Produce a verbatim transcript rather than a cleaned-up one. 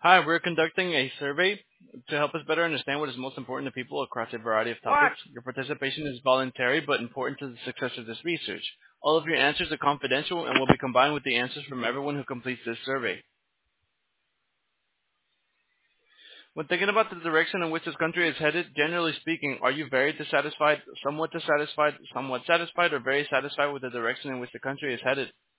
Hi, we're conducting a survey to help us better understand what is most important to people across a variety of What? topics. Your participation is voluntary but important to the success of this research. All of your answers are confidential and will be combined with the answers from everyone who completes this survey. When thinking about the direction in which this country is headed, generally speaking, are you very dissatisfied, somewhat dissatisfied, somewhat satisfied, or very satisfied with the direction in which the country is headed?